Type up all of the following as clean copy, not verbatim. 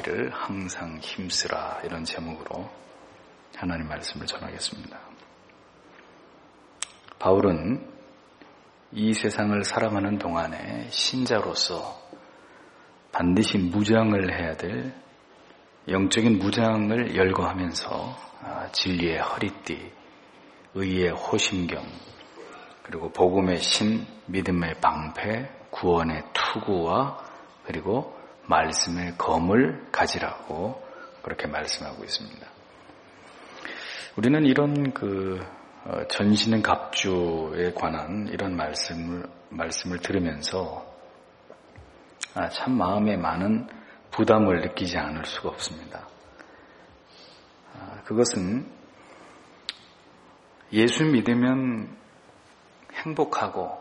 행복하기를 항상 힘쓰라, 이런 제목으로 하나님 말씀을 전하겠습니다. 바울은 이 세상을 살아가는 동안에 신자로서 반드시 무장을 해야 될 영적인 무장을 열거하면서 진리의 허리띠, 의의 호심경, 그리고 복음의 신, 믿음의 방패, 구원의 투구와 그리고 말씀의 검을 가지라고 그렇게 말씀하고 있습니다. 우리는 이런 전신 갑주에 관한 이런 말씀을 들으면서 참 마음에 많은 부담을 느끼지 않을 수가 없습니다. 그것은 예수 믿으면 행복하고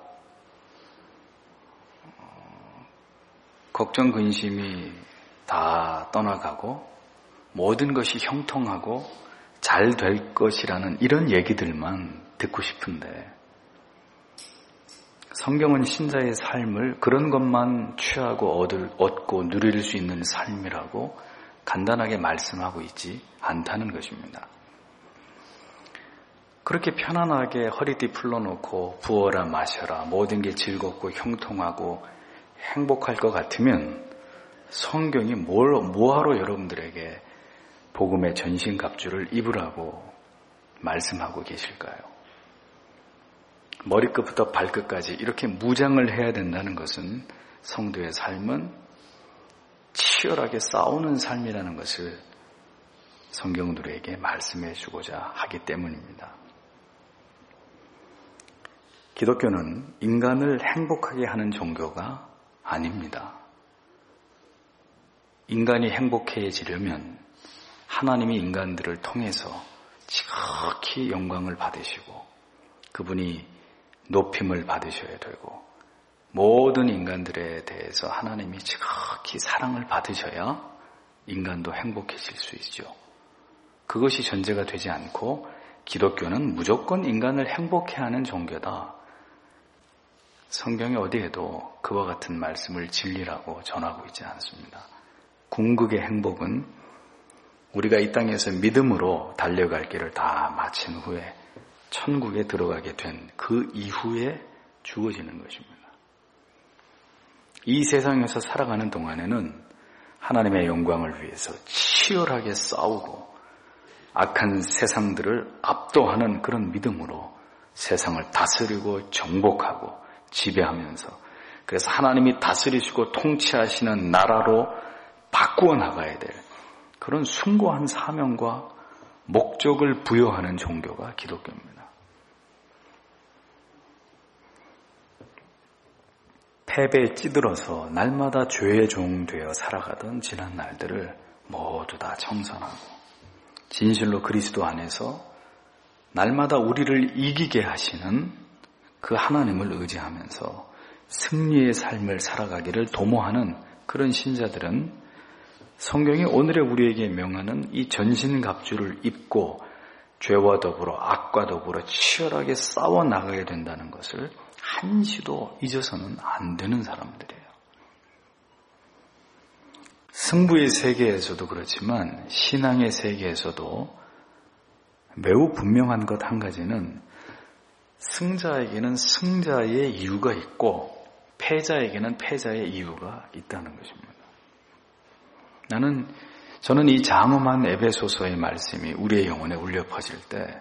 걱정 근심이 다 떠나가고 모든 것이 형통하고 잘 될 것이라는 이런 얘기들만 듣고 싶은데, 성경은 신자의 삶을 그런 것만 취하고 얻고 누릴 수 있는 삶이라고 간단하게 말씀하고 있지 않다는 것입니다. 그렇게 편안하게 허리띠 풀러놓고 부어라 마셔라, 모든 게 즐겁고 형통하고 행복할 것 같으면 성경이 뭐하러 여러분들에게 복음의 전신갑주를 입으라고 말씀하고 계실까요? 머리끝부터 발끝까지 이렇게 무장을 해야 된다는 것은 성도의 삶은 치열하게 싸우는 삶이라는 것을 성경들에게 말씀해 주고자 하기 때문입니다. 기독교는 인간을 행복하게 하는 종교가 아닙니다. 인간이 행복해지려면 하나님이 인간들을 통해서 지극히 영광을 받으시고 그분이 높임을 받으셔야 되고 모든 인간들에 대해서 하나님이 지극히 사랑을 받으셔야 인간도 행복해질 수 있죠. 그것이 전제가 되지 않고 기독교는 무조건 인간을 행복해하는 종교다, 성경이 어디에도 그와 같은 말씀을 진리라고 전하고 있지 않습니다. 궁극의 행복은 우리가 이 땅에서 믿음으로 달려갈 길을 다 마친 후에 천국에 들어가게 된 그 이후에 주어지는 것입니다. 이 세상에서 살아가는 동안에는 하나님의 영광을 위해서 치열하게 싸우고 악한 세상들을 압도하는 그런 믿음으로 세상을 다스리고 정복하고 지배하면서, 그래서 하나님이 다스리시고 통치하시는 나라로 바꾸어 나가야 될 그런 숭고한 사명과 목적을 부여하는 종교가 기독교입니다. 패배에 찌들어서 날마다 죄의 종 되어 살아가던 지난 날들을 모두 다 청산하고 진실로 그리스도 안에서 날마다 우리를 이기게 하시는 그 하나님을 의지하면서 승리의 삶을 살아가기를 도모하는 그런 신자들은 성경이 오늘의 우리에게 명하는 이 전신갑주를 입고 죄와 더불어 악과 더불어 치열하게 싸워 나가야 된다는 것을 한시도 잊어서는 안 되는 사람들이에요. 승부의 세계에서도 그렇지만 신앙의 세계에서도 매우 분명한 것 한 가지는 승자에게는 승자의 이유가 있고 패자에게는 패자의 이유가 있다는 것입니다. 저는 이 장엄한 에베소서의 말씀이 우리의 영혼에 울려 퍼질 때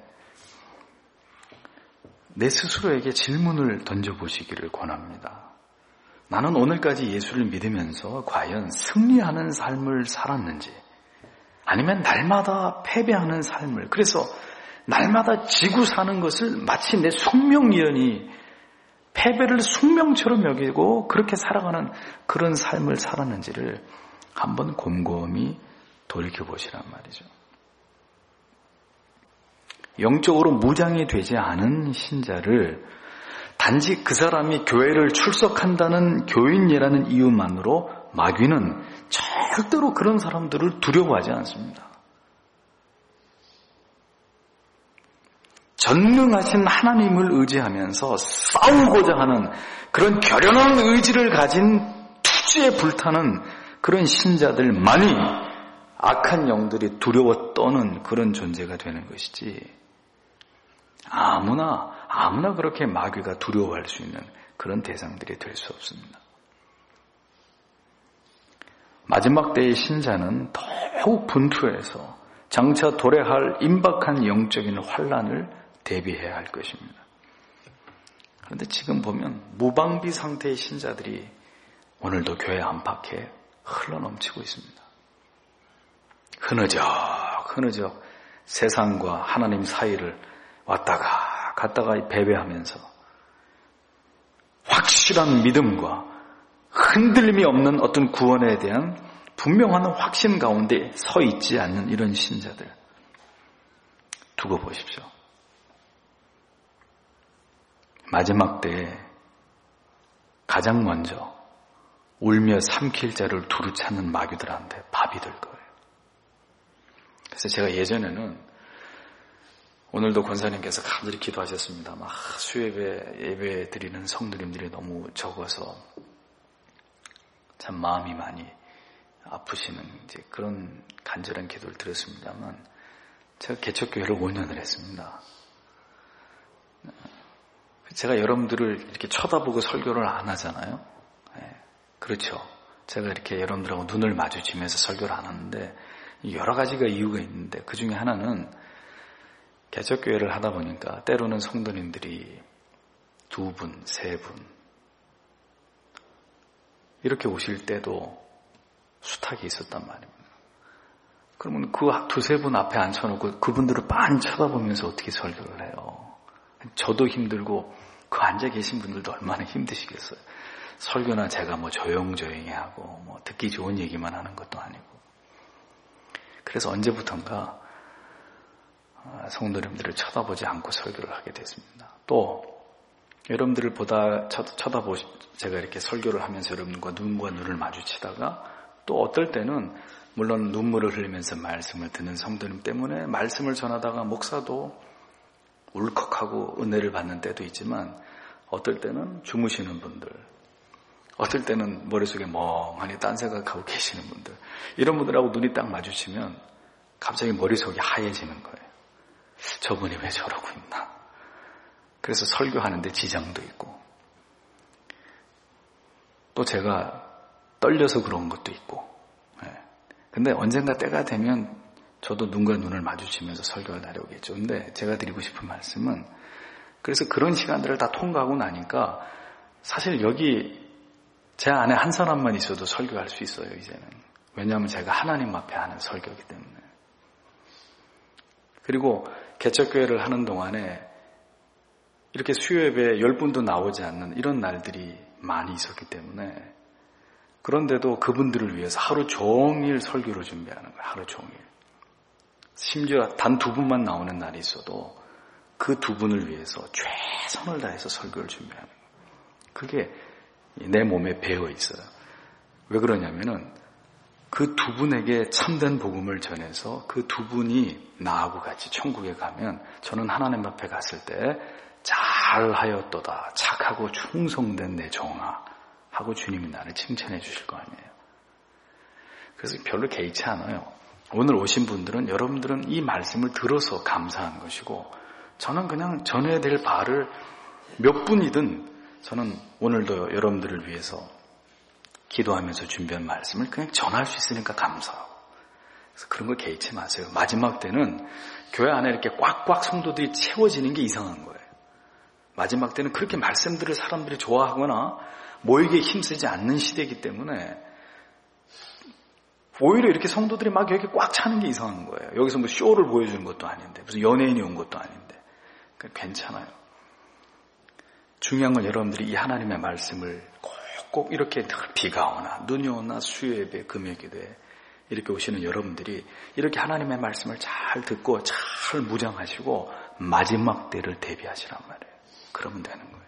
내 스스로에게 질문을 던져보시기를 권합니다. 나는 오늘까지 예수를 믿으면서 과연 승리하는 삶을 살았는지, 아니면 날마다 패배하는 삶을, 그래서 날마다 지고 사는 것을 마치 내 숙명이연이 패배를 숙명처럼 여기고 그렇게 살아가는 그런 삶을 살았는지를 한번 곰곰이 돌이켜보시란 말이죠. 영적으로 무장이 되지 않은 신자를 단지 그 사람이 교회를 출석한다는 교인이라는 이유만으로 마귀는 절대로 그런 사람들을 두려워하지 않습니다. 전능하신 하나님을 의지하면서 싸우고자 하는 그런 결연한 의지를 가진 투지에 불타는 그런 신자들만이 악한 영들이 두려워 떠는 그런 존재가 되는 것이지, 아무나 그렇게 마귀가 두려워할 수 있는 그런 대상들이 될 수 없습니다. 마지막 때의 신자는 더욱 분투해서 장차 도래할 임박한 영적인 환란을 대비해야 할 것입니다. 그런데 지금 보면 무방비 상태의 신자들이 오늘도 교회 안팎에 흘러넘치고 있습니다. 흐느적 세상과 하나님 사이를 왔다가 갔다가 배회하면서 확실한 믿음과 흔들림이 없는 어떤 구원에 대한 분명한 확신 가운데 서 있지 않는 이런 신자들 두고 보십시오. 마지막 때에 가장 먼저 울며 삼킬 자를 두루 찾는 마귀들한테 밥이 될 거예요. 그래서 제가 예전에는, 오늘도 권사님께서 간절히 기도하셨습니다. 막 수예배 드리는 성도님들이 너무 적어서 참 마음이 많이 아프시는 이제 그런 간절한 기도를 드렸습니다만, 제가 개척교회를 5년을 했습니다. 제가 여러분들을 이렇게 쳐다보고 설교를 안 하잖아요. 네, 그렇죠. 제가 이렇게 여러분들하고 눈을 마주치면서 설교를 안 하는데 여러 가지가 이유가 있는데, 그 중에 하나는 개척교회를 하다 보니까 때로는 성도님들이 2분, 3분 이렇게 오실 때도 수탉이 있었단 말입니다. 그러면 그 2-3분 앞에 앉혀놓고 그분들을 빤히 쳐다보면서 어떻게 설교를 해요? 저도 힘들고 그 앉아 계신 분들도 얼마나 힘드시겠어요. 설교나 제가 조용조용히 하고 듣기 좋은 얘기만 하는 것도 아니고. 그래서 언제부턴가 성도님들을 쳐다보지 않고 설교를 하게 됐습니다. 또 여러분들을 제가 이렇게 설교를 하면서 여러분과 눈과 눈을 마주치다가, 또 어떨 때는 물론 눈물을 흘리면서 말씀을 듣는 성도님 때문에 말씀을 전하다가 목사도 울컥하고 은혜를 받는 때도 있지만, 어떨 때는 주무시는 분들, 어떨 때는 머릿속에 멍하니 딴 생각하고 계시는 분들, 이런 분들하고 눈이 딱 마주치면 갑자기 머릿속이 하얘지는 거예요. 저분이 왜 저러고 있나. 그래서 설교하는데 지장도 있고, 또 제가 떨려서 그런 것도 있고. 근데 언젠가 때가 되면 저도 눈과 눈을 마주치면서 설교를 하려고겠죠. 근데 제가 드리고 싶은 말씀은, 그래서 그런 시간들을 다 통과하고 나니까 사실 여기 제 안에 한 사람만 있어도 설교할 수 있어요, 이제는. 왜냐하면 제가 하나님 앞에 하는 설교이기 때문에. 그리고 개척교회를 하는 동안에 이렇게 수요예배에 10분도 나오지 않는 이런 날들이 많이 있었기 때문에, 그런데도 그분들을 위해서 하루 종일 설교를 준비하는 거예요. 하루 종일. 심지어 단 2분만 나오는 날이 있어도 그 2분을 위해서 최선을 다해서 설교를 준비하는 거예요. 그게 내 몸에 배어 있어요. 왜 그러냐면은 그 2분에게 참된 복음을 전해서 그 2분이 나하고 같이 천국에 가면 저는 하나님 앞에 갔을 때 잘하였도다, 착하고 충성된 내 종아 하고 주님이 나를 칭찬해 주실 거 아니에요. 그래서 별로 개의치 않아요. 오늘 오신 분들은, 여러분들은 이 말씀을 들어서 감사한 것이고, 저는 그냥 전해야 될 바를 몇 분이든 저는 오늘도 여러분들을 위해서 기도하면서 준비한 말씀을 그냥 전할 수 있으니까 감사하고. 그래서 그런 거 개의치 마세요. 마지막 때는 교회 안에 이렇게 꽉꽉 성도들이 채워지는 게 이상한 거예요. 마지막 때는 그렇게 말씀들을 사람들이 좋아하거나 모이기에 힘쓰지 않는 시대이기 때문에 오히려 이렇게 성도들이 막 여기 꽉 차는 게 이상한 거예요. 여기서 쇼를 보여주는 것도 아닌데, 무슨 연예인이 온 것도 아닌데. 괜찮아요. 중요한 건 여러분들이 이 하나님의 말씀을 꼭 이렇게 비가 오나 눈이 오나 수요예배, 금요기도에 이렇게 오시는 여러분들이 이렇게 하나님의 말씀을 잘 듣고 잘 무장하시고 마지막 때를 대비하시란 말이에요. 그러면 되는 거예요.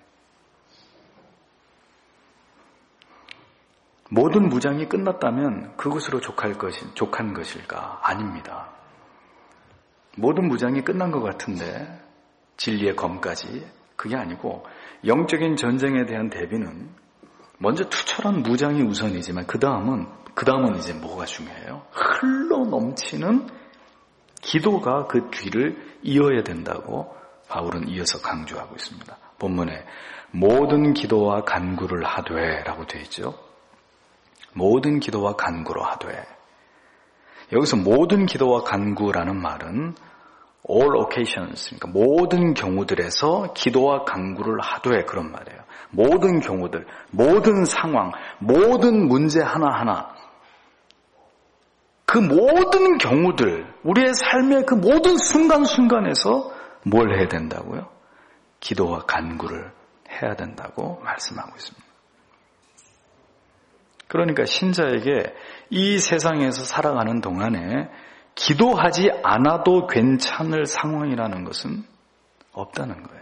모든 무장이 끝났다면 그것으로 족한 것일까? 아닙니다. 모든 무장이 끝난 것 같은데, 진리의 검까지, 그게 아니고 영적인 전쟁에 대한 대비는 먼저 투철한 무장이 우선이지만 그 다음은 그 다음은 이제 뭐가 중요해요? 흘러 넘치는 기도가 그 뒤를 이어야 된다고 바울은 이어서 강조하고 있습니다. 본문에 모든 기도와 간구를 하되 라고 되어 있죠. 모든 기도와 간구로 하되. 여기서 모든 기도와 간구라는 말은 all occasions, 그러니까 모든 경우들에서 기도와 간구를 하되 그런 말이에요. 모든 경우들, 모든 상황, 모든 문제 하나하나, 그 모든 경우들, 우리의 삶의 그 모든 순간순간에서 뭘 해야 된다고요? 기도와 간구를 해야 된다고 말씀하고 있습니다. 그러니까 신자에게 이 세상에서 살아가는 동안에 기도하지 않아도 괜찮을 상황이라는 것은 없다는 거예요.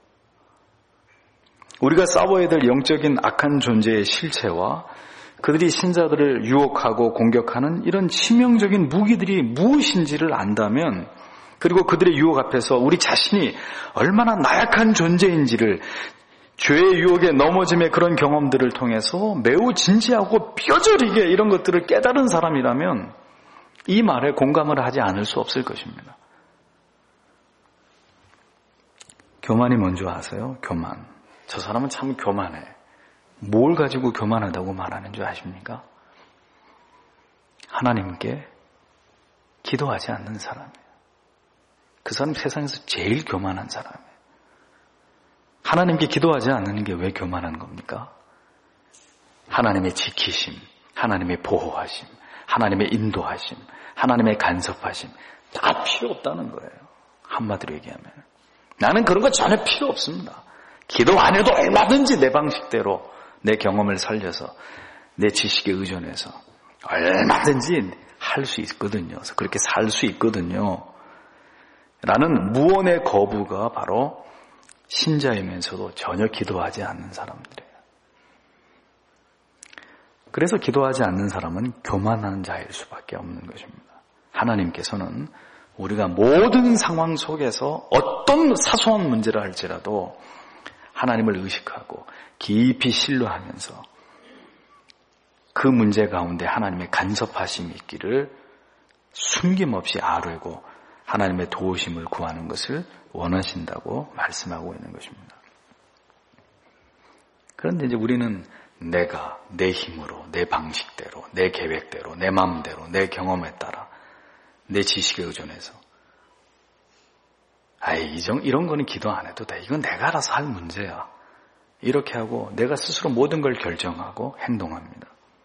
우리가 싸워야 될 영적인 악한 존재의 실체와 그들이 신자들을 유혹하고 공격하는 이런 치명적인 무기들이 무엇인지를 안다면, 그리고 그들의 유혹 앞에서 우리 자신이 얼마나 나약한 존재인지를 죄의 유혹에 넘어짐의 그런 경험들을 통해서 매우 진지하고 뼈저리게 이런 것들을 깨달은 사람이라면 이 말에 공감을 하지 않을 수 없을 것입니다. 교만이 뭔지 아세요? 교만. 저 사람은 참 교만해. 뭘 가지고 교만하다고 말하는 줄 아십니까? 하나님께 기도하지 않는 사람이에요. 그 사람 세상에서 제일 교만한 사람이에요. 하나님께 기도하지 않는 게 왜 교만한 겁니까? 하나님의 지키심, 하나님의 보호하심, 하나님의 인도하심, 하나님의 간섭하심 다 필요 없다는 거예요. 한마디로 얘기하면. 나는 그런 거 전혀 필요 없습니다. 기도 안 해도 얼마든지 내 방식대로 내 경험을 살려서 내 지식에 의존해서 얼마든지 할 수 있거든요. 그렇게 살 수 있거든요. 라는 무언의 거부가 바로 신자이면서도 전혀 기도하지 않는 사람들이에요. 그래서 기도하지 않는 사람은 교만한 자일 수밖에 없는 것입니다. 하나님께서는 우리가 모든 상황 속에서 어떤 사소한 문제를 할지라도 하나님을 의식하고 깊이 신뢰하면서 그 문제 가운데 하나님의 간섭하심이 있기를 숨김없이 아뢰고 하나님의 도우심을 구하는 것을 원하신다고 말씀하고 있는 것입니다. 그런데 이제 우리는 내가 내 힘으로, 내 방식대로, 내 계획대로, 내 마음대로, 내 경험에 따라, 내 지식에 의존해서 이런 거는 기도 안 해도 돼. 이건 내가 알아서 할 문제야. 이렇게 하고 내가 스스로 모든 걸 결정하고 행동합니다.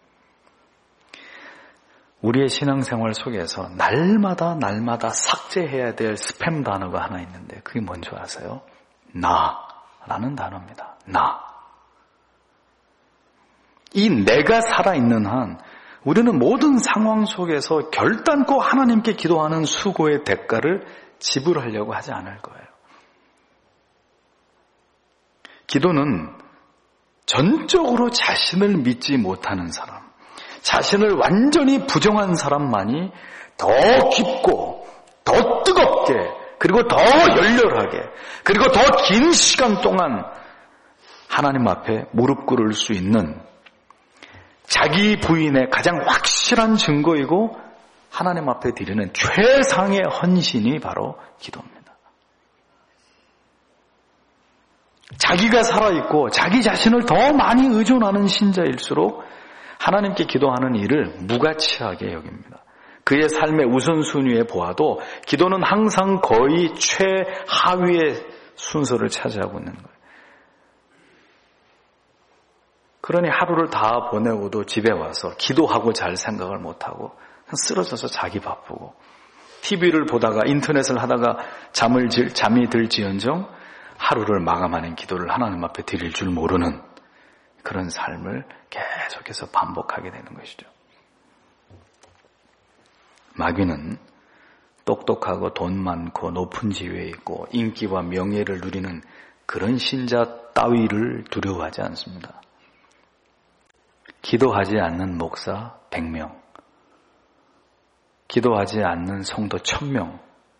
우리의 신앙생활 속에서 날마다 삭제해야 될 스팸 단어가 하나 있는데 그게 뭔지 아세요? 나라는 단어입니다. 나. 이 내가 살아있는 한 우리는 모든 상황 속에서 결단코 하나님께 기도하는 수고의 대가를 지불하려고 하지 않을 거예요. 기도는 전적으로 자신을 믿지 못하는 사람, 자신을 완전히 부정한 사람만이 더 깊고 더 뜨겁게 그리고 더 열렬하게 그리고 더 긴 시간 동안 하나님 앞에 무릎 꿇을 수 있는 자기 부인의 가장 확실한 증거이고 하나님 앞에 드리는 최상의 헌신이 바로 기도입니다. 자기가 살아있고 자기 자신을 더 많이 의존하는 신자일수록 하나님께 기도하는 일을 무가치하게 여깁니다. 그의 삶의 우선순위에 보아도 기도는 항상 거의 최하위의 순서를 차지하고 있는 거예요. 그러니 하루를 다 보내고도 집에 와서 기도하고 잘 생각을 못하고 쓰러져서 자기 바쁘고 TV를 보다가 인터넷을 하다가 잠이 들지언정 하루를 마감하는 기도를 하나님 앞에 드릴 줄 모르는 그런 삶을 계속해서 반복하게 되는 것이죠. 마귀는 똑똑하고 돈 많고 높은 지위에 있고 인기와 명예를 누리는 그런 신자 따위를 두려워하지 않습니다. 기도하지 않는 목사 100명, 기도하지 않는 성도 1000명,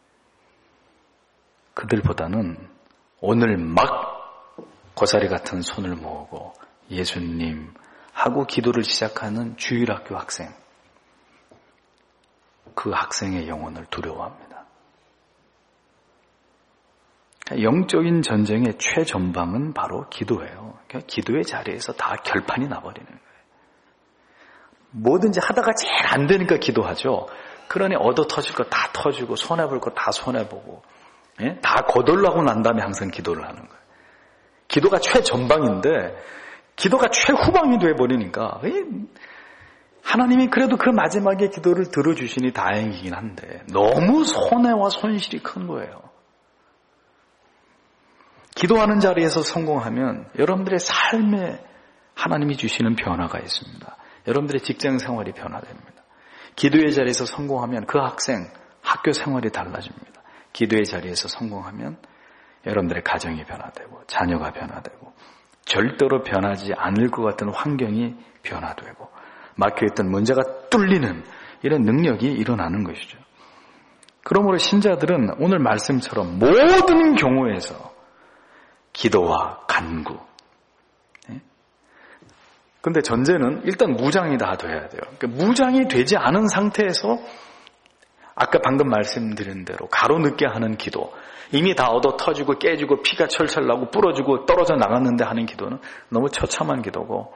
그들보다는 오늘 막 고사리 같은 손을 모으고 예수님 하고 기도를 시작하는 주일학교 학생. 그 학생의 영혼을 두려워합니다. 영적인 전쟁의 최전방은 바로 기도예요. 그러니까 기도의 자리에서 다 결판이 나버리는 거예요. 뭐든지 하다가 제일 안 되니까 기도하죠. 그러니 얻어 터질 거 다 터지고 손해볼 거 다 손해보고 다 거덜나고 난 다음에 항상 기도를 하는 거예요. 기도가 최전방인데 기도가 최후방이 돼버리니까 하나님이 그래도 그 마지막에 기도를 들어주시니 다행이긴 한데 너무 손해와 손실이 큰 거예요. 기도하는 자리에서 성공하면 여러분들의 삶에 하나님이 주시는 변화가 있습니다. 여러분들의 직장 생활이 변화됩니다. 기도의 자리에서 성공하면 그 학생, 학교 생활이 달라집니다. 기도의 자리에서 성공하면 여러분들의 가정이 변화되고 자녀가 변화되고 절대로 변하지 않을 것 같은 환경이 변화되고 막혀있던 문제가 뚫리는 이런 능력이 일어나는 것이죠. 그러므로 신자들은 오늘 말씀처럼 모든 경우에서 기도와 간구. 근데 전제는 일단 무장이 다 돼야 돼요. 그러니까 무장이 되지 않은 상태에서 아까 방금 말씀드린 대로 가로늦게 하는 기도, 이미 다 얻어 터지고 깨지고 피가 철철 나고 부러지고 떨어져 나갔는데 하는 기도는 너무 처참한 기도고,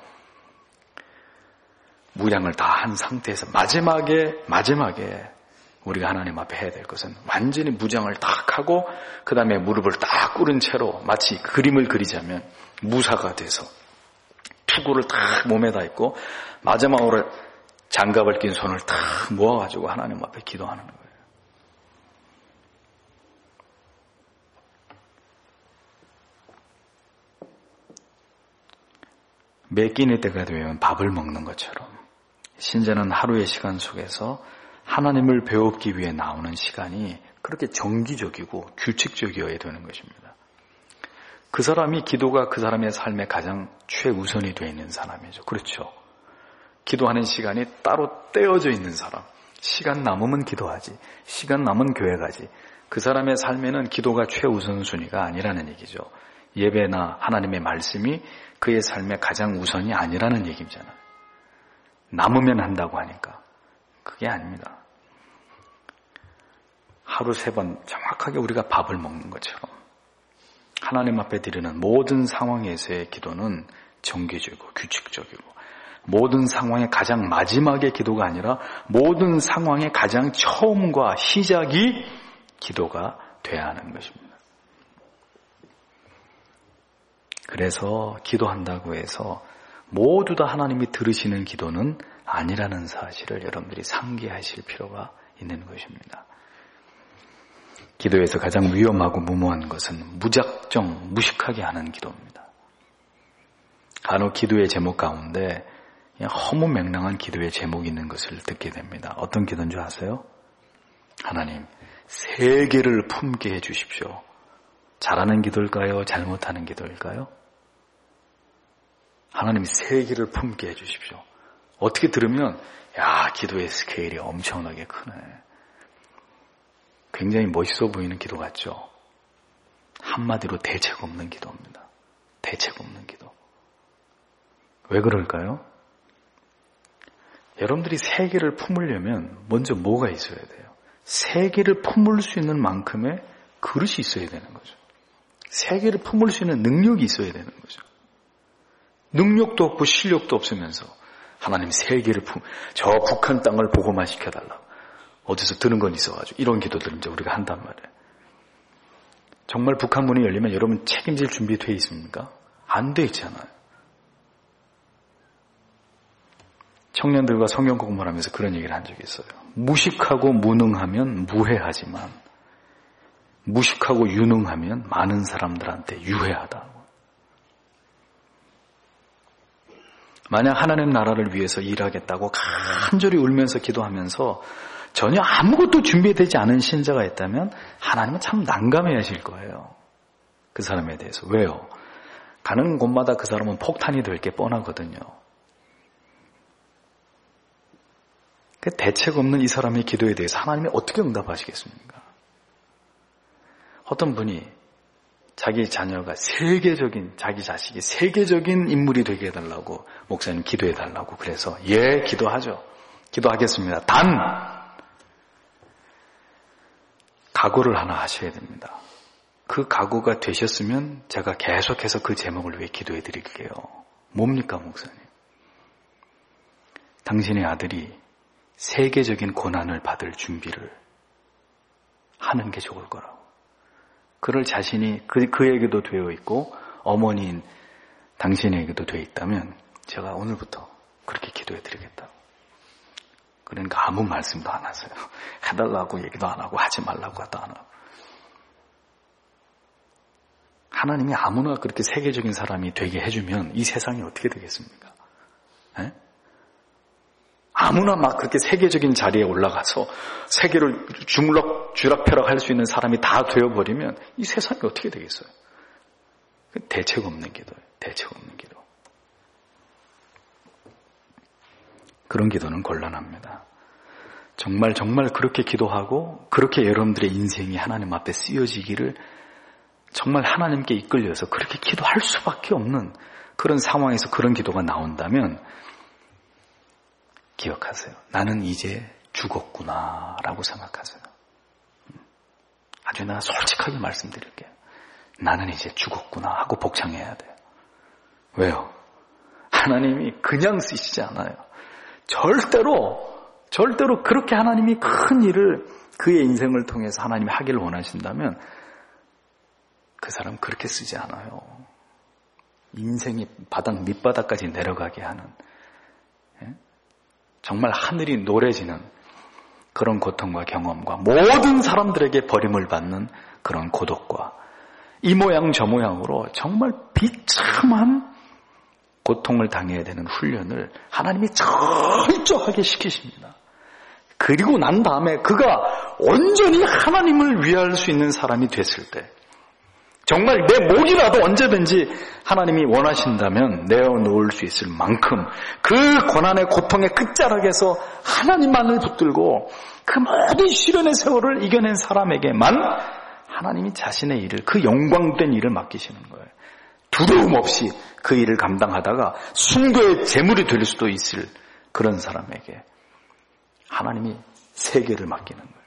무장을 다 한 상태에서 마지막에 우리가 하나님 앞에 해야 될 것은 완전히 무장을 딱 하고 그 다음에 무릎을 딱 꿇은 채로 마치 그림을 그리자면 무사가 돼서 투구를 딱 몸에다 입고 마지막으로 장갑을 낀 손을 딱 모아가지고 하나님 앞에 기도하는 거예요. 매 끼니 때가 되면 밥을 먹는 것처럼 신자는 하루의 시간 속에서 하나님을 배우기 위해 나오는 시간이 그렇게 정기적이고 규칙적이어야 되는 것입니다. 그 사람이 기도가 그 사람의 삶에 가장 최우선이 되어 있는 사람이죠. 그렇죠. 기도하는 시간이 따로 떼어져 있는 사람. 시간 남으면 기도하지. 시간 남은 교회 가지. 그 사람의 삶에는 기도가 최우선순위가 아니라는 얘기죠. 예배나 하나님의 말씀이 그의 삶의 가장 우선이 아니라는 얘기잖아요. 남으면 한다고 하니까. 그게 아닙니다. 하루 3번 정확하게 우리가 밥을 먹는 것처럼 하나님 앞에 드리는 모든 상황에서의 기도는 정기적이고 규칙적이고, 모든 상황의 가장 마지막의 기도가 아니라 모든 상황의 가장 처음과 시작이 기도가 돼야 하는 것입니다. 그래서 기도한다고 해서 모두 다 하나님이 들으시는 기도는 아니라는 사실을 여러분들이 상기하실 필요가 있는 것입니다. 기도에서 가장 위험하고 무모한 것은 무작정, 무식하게 하는 기도입니다. 간혹 기도의 제목 가운데 허무맹랑한 기도의 제목이 있는 것을 듣게 됩니다. 어떤 기도인 줄 아세요? 하나님, 세계를 품게 해주십시오. 잘하는 기도일까요? 잘못하는 기도일까요? 하나님, 세계를 품게 해주십시오. 어떻게 들으면 기도의 스케일이 엄청나게 크네. 굉장히 멋있어 보이는 기도 같죠? 한마디로 대책 없는 기도입니다. 대책 없는 기도. 왜 그럴까요? 여러분들이 세계를 품으려면 먼저 뭐가 있어야 돼요? 세계를 품을 수 있는 만큼의 그릇이 있어야 되는 거죠. 세계를 품을 수 있는 능력이 있어야 되는 거죠. 능력도 없고 실력도 없으면서 하나님 세계를 저 북한 땅을 보고만 시켜달라고 어디서 들은 건 있어가지고 이런 기도들을 이제 우리가 한단 말이에요. 정말 북한 문이 열리면 여러분 책임질 준비 돼 있습니까? 안 돼 있잖아요. 청년들과 성경 공부를 하면서 그런 얘기를 한 적이 있어요. 무식하고 무능하면 무해하지만 무식하고 유능하면 많은 사람들한테 유해하다. 만약 하나님 나라를 위해서 일하겠다고 간절히 울면서 기도하면서 전혀 아무것도 준비되지 않은 신자가 있다면 하나님은 참 난감해 하실 거예요. 그 사람에 대해서. 왜요? 가는 곳마다 그 사람은 폭탄이 될 게 뻔하거든요. 그 대책 없는 이 사람의 기도에 대해서 하나님이 어떻게 응답하시겠습니까? 어떤 분이 자기 자녀가 세계적인, 자기 자식이 세계적인 인물이 되게 해달라고 목사님 기도해달라고 그래서 예, 기도하죠. 기도하겠습니다. 단 각오를 하나 하셔야 됩니다. 그 각오가 되셨으면 제가 계속해서 그 제목을 위해 기도해 드릴게요. 뭡니까 목사님? 당신의 아들이 세계적인 고난을 받을 준비를 하는 게 좋을 거라고. 그럴 자신이 그에게도 되어 있고 어머니인 당신에게도 되어 있다면 제가 오늘부터 그렇게 기도해 드리겠다고. 그러니까 아무 말씀도 안 하세요. 해달라고 얘기도 안 하고 하지 말라고 하도 안 하고. 하나님이 아무나 그렇게 세계적인 사람이 되게 해주면 이 세상이 어떻게 되겠습니까? 에? 아무나 막 그렇게 세계적인 자리에 올라가서 세계를 주락펴락 할 수 있는 사람이 다 되어버리면 이 세상이 어떻게 되겠어요? 대책 없는 기도예요. 대책 없는 기도. 그런 기도는 곤란합니다. 정말 그렇게 기도하고 그렇게 여러분들의 인생이 하나님 앞에 쓰여지기를 정말 하나님께 이끌려서 그렇게 기도할 수밖에 없는 그런 상황에서 그런 기도가 나온다면 기억하세요. 나는 이제 죽었구나 라고 생각하세요. 아주 내가 솔직하게 말씀드릴게요. 나는 이제 죽었구나 하고 복창해야 돼요. 왜요? 하나님이 그냥 쓰시지 않아요. 절대로 그렇게 하나님이 큰 일을 그의 인생을 통해서 하나님이 하기를 원하신다면 그 사람 그렇게 쓰지 않아요. 인생이 밑바닥까지 내려가게 하는 정말 하늘이 노래지는 그런 고통과 경험과 모든 사람들에게 버림을 받는 그런 고독과 이 모양 저 모양으로 정말 비참한 고통을 당해야 되는 훈련을 하나님이 철저하게 시키십니다. 그리고 난 다음에 그가 온전히 하나님을 위할 수 있는 사람이 됐을 때 정말 내 목이라도 언제든지 하나님이 원하신다면 내어놓을 수 있을 만큼 그 고난의 고통의 끝자락에서 하나님만을 붙들고 그 모든 시련의 세월을 이겨낸 사람에게만 하나님이 자신의 일을, 그 영광된 일을 맡기시는 거예요. 두려움 없이 그 일을 감당하다가 순교의 제물이 될 수도 있을 그런 사람에게 하나님이 세계를 맡기는 거예요.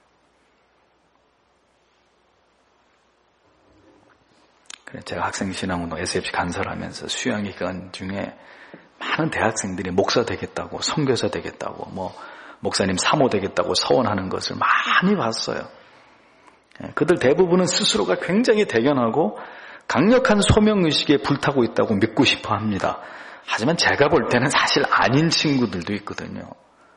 제가 학생신앙운동 SFC 간설하면서 수양기 기간 중에 많은 대학생들이 목사 되겠다고 선교사 되겠다고 목사님 사모 되겠다고 서원하는 것을 많이 봤어요. 그들 대부분은 스스로가 굉장히 대견하고 강력한 소명의식에 불타고 있다고 믿고 싶어 합니다. 하지만 제가 볼 때는 사실 아닌 친구들도 있거든요.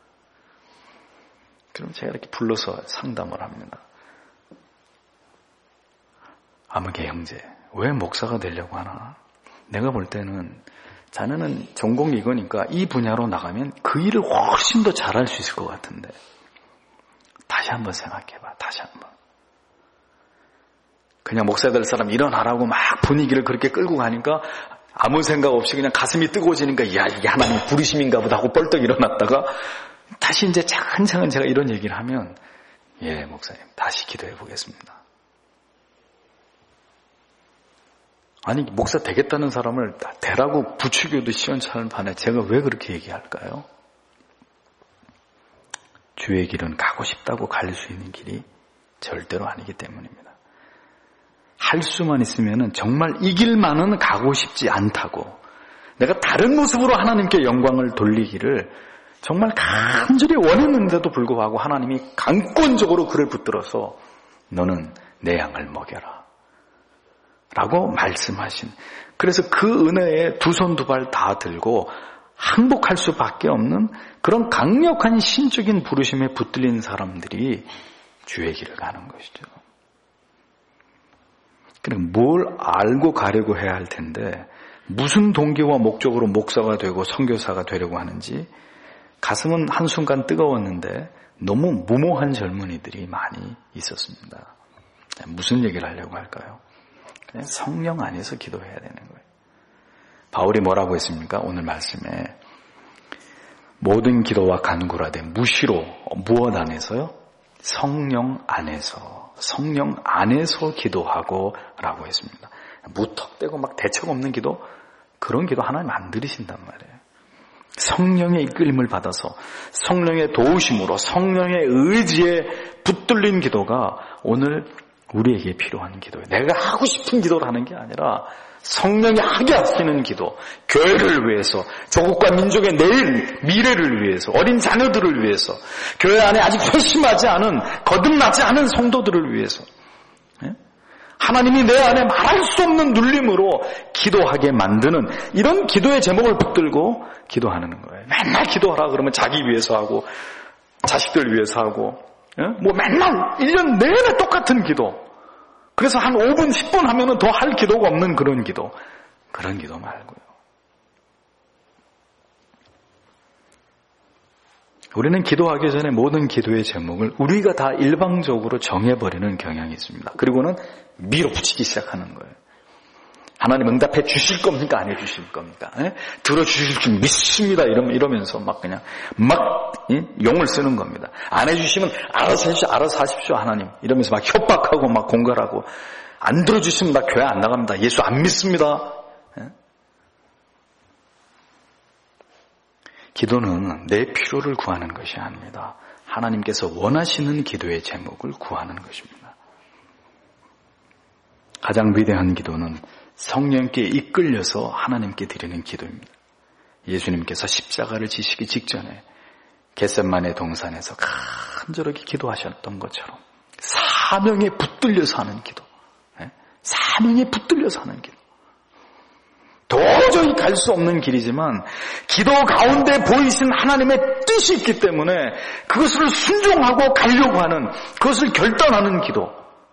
그럼 제가 이렇게 불러서 상담을 합니다. 아무개 형제, 왜 목사가 되려고 하나? 내가 볼 때는 자네는 전공이 이거니까 이 분야로 나가면 그 일을 훨씬 더 잘할 수 있을 것 같은데 다시 한번 생각해봐. 다시 한번. 그냥 목사 될 사람 일어나라고 막 분위기를 그렇게 끌고 가니까 아무 생각 없이 그냥 가슴이 뜨거워지니까 야, 이게 하나님 부르심인가 보다 하고 뻘떡 일어났다가 다시 이제 차근차근 제가 이런 얘기를 하면 예, 목사님 다시 기도해 보겠습니다. 아니 목사 되겠다는 사람을 되라고 부추겨도 시원찮은 판에 제가 왜 그렇게 얘기할까요? 주의 길은 가고 싶다고 갈 수 있는 길이 절대로 아니기 때문입니다. 할 수만 있으면 정말 이 길만은 가고 싶지 않다고 내가 다른 모습으로 하나님께 영광을 돌리기를 정말 간절히 원했는데도 불구하고 하나님이 강권적으로 그를 붙들어서 너는 내 양을 먹여라 라고 말씀하신, 그래서 그 은혜에 두 손 두 발 다 들고 항복할 수밖에 없는 그런 강력한 신적인 부르심에 붙들린 사람들이 주의 길을 가는 것이죠. 그럼 뭘 알고 가려고 해야 할 텐데 무슨 동기와 목적으로 목사가 되고 선교사가 되려고 하는지 가슴은 한순간 뜨거웠는데 너무 무모한 젊은이들이 많이 있었습니다. 무슨 얘기를 하려고 할까요? 그냥 성령 안에서 기도해야 되는 거예요. 바울이 뭐라고 했습니까? 오늘 말씀에 모든 기도와 간구라되 무시로 무엇 안에서요? 성령 안에서 기도하고 라고 했습니다. 무턱대고 막 대책 없는 기도, 그런 기도 하나님 안 들으신단 말이에요. 성령의 이끌림을 받아서 성령의 도우심으로 성령의 의지에 붙들린 기도가 오늘 우리에게 필요한 기도예요. 내가 하고 싶은 기도를 하는 게 아니라 성령이 하게 하시는 기도, 교회를 위해서, 조국과 민족의 내일, 미래를 위해서, 어린 자녀들을 위해서, 교회 안에 아직 회심하지 않은, 거듭나지 않은 성도들을 위해서, 하나님이 내 안에 말할 수 없는 눌림으로 기도하게 만드는 이런 기도의 제목을 붙들고 기도하는 거예요. 맨날 기도하라 그러면 자기 위해서 하고 자식들 위해서 하고 뭐 맨날 1년 내내 똑같은 기도. 그래서 한 5분 10분 하면은 더 할 기도가 없는 그런 기도 말고요. 우리는 기도하기 전에 모든 기도의 제목을 우리가 다 일방적으로 정해버리는 경향이 있습니다. 그리고는 밀어붙이기 시작하는 거예요. 하나님 응답해 주실 겁니까? 안 해 주실 겁니까? 들어주실 줄 믿습니다. 이러면서 막 그냥 용을 쓰는 겁니다. 안 해주시면 알아서 하십시오 하나님. 이러면서 막 협박하고 막 공갈하고, 안 들어주시면 나 교회 안 나갑니다. 예수 안 믿습니다. 기도는 내 필요를 구하는 것이 아닙니다. 하나님께서 원하시는 기도의 제목을 구하는 것입니다. 가장 위대한 기도는 성령께 이끌려서 하나님께 드리는 기도입니다. 예수님께서 십자가를 지시기 직전에 겟세마네 동산에서 간절하게 기도하셨던 것처럼 사명에 붙들려서 하는 기도, 사명에 붙들려서 하는 기도. 도저히 갈 수 없는 길이지만 기도 가운데 보이신 하나님의 뜻이 있기 때문에 그것을 순종하고 가려고 하는, 그것을 결단하는 기도.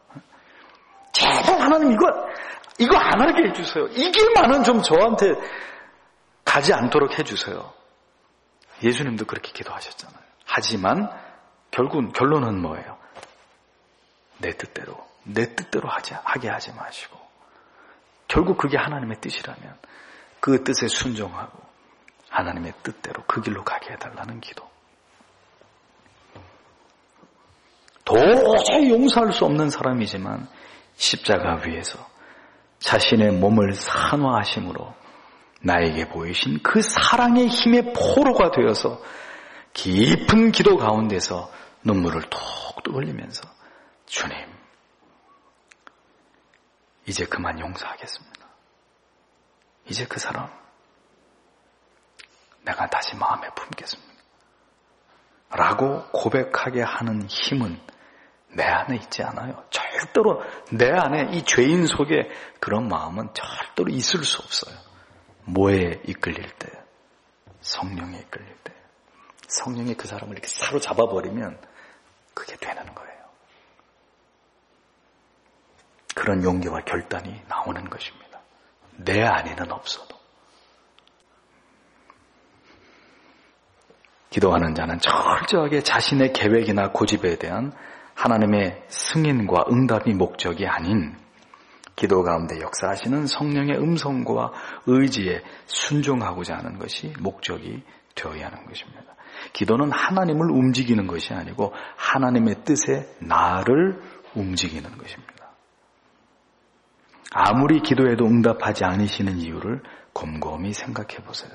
제발 하나님 이거 안 하게 해주세요. 이 길만은 좀 저한테 가지 않도록 해주세요. 예수님도 그렇게 기도하셨잖아요. 하지만 결론은 뭐예요? 내 뜻대로 하게 하지 마시고, 결국 그게 하나님의 뜻이라면 그 뜻에 순종하고 하나님의 뜻대로 그 길로 가게 해달라는 기도. 도저히 용서할 수 없는 사람이지만 십자가 위에서 자신의 몸을 산화하심으로 나에게 보이신 그 사랑의 힘의 포로가 되어서 깊은 기도 가운데서 눈물을 톡톡 흘리면서, 주님, 이제 그만 용서하겠습니다. 이제 그 사람 내가 다시 마음에 품겠습니다. 라고 고백하게 하는 힘은 내 안에 있지 않아요. 절대로 내 안에 이 죄인 속에 그런 마음은 절대로 있을 수 없어요. 뭐에 이끌릴 때? 성령에 이끌릴 때. 성령이 그 사람을 이렇게 사로잡아버리면 그게 되는 거예요. 그런 용기와 결단이 나오는 것입니다. 내 안에는 없어도. 기도하는 자는 철저하게 자신의 계획이나 고집에 대한 하나님의 승인과 응답이 목적이 아닌 기도 가운데 역사하시는 성령의 음성과 의지에 순종하고자 하는 것이 목적이 되어야 하는 것입니다. 기도는 하나님을 움직이는 것이 아니고 하나님의 뜻에 나를 움직이는 것입니다. 아무리 기도해도 응답하지 않으시는 이유를 곰곰이 생각해 보세요.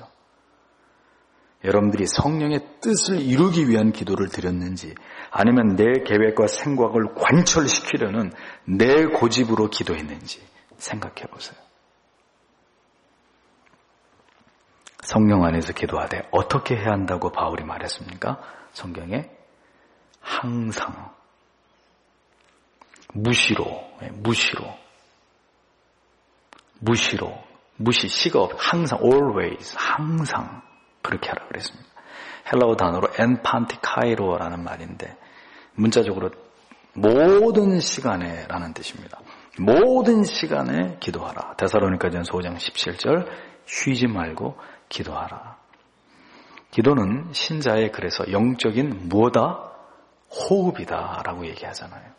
여러분들이 성령의 뜻을 이루기 위한 기도를 드렸는지, 아니면 내 계획과 생각을 관철시키려는 내 고집으로 기도했는지 생각해 보세요. 성령 안에서 기도하되 어떻게 해야 한다고 바울이 말했습니까? 성경에 항상, 무시로, 시가 없, 항상, always, 항상 그렇게 하라 그랬습니다. 헬라어 단어로 엔판티카이로라는 말인데 문자적으로 모든 시간에 라는 뜻입니다. 모든 시간에 기도하라. 데살로니가전서 5장 17절 쉬지 말고 기도하라. 기도는 신자의 그래서 영적인 무엇다? 호흡이다라고 얘기하잖아요.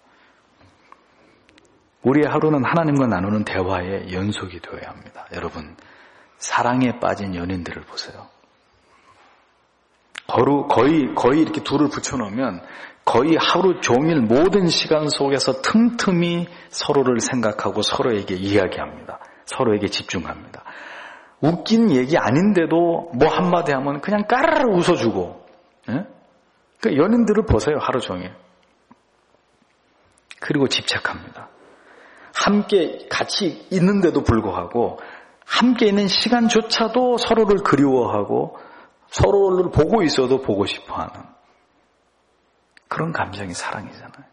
우리의 하루는 하나님과 나누는 대화의 연속이 되어야 합니다. 여러분, 사랑에 빠진 연인들을 보세요. 거의 이렇게 둘을 붙여놓으면 거의 하루 종일 모든 시간 속에서 틈틈이 서로를 생각하고 서로에게 이야기합니다. 서로에게 집중합니다. 웃긴 얘기 아닌데도 뭐 한마디 하면 그냥 까르르 웃어주고. 예? 그 연인들을 보세요. 하루 종일. 그리고 집착합니다. 함께 같이 있는데도 불구하고 함께 있는 시간조차도 서로를 그리워하고 서로를 보고 있어도 보고 싶어하는 그런 감정이 사랑이잖아요.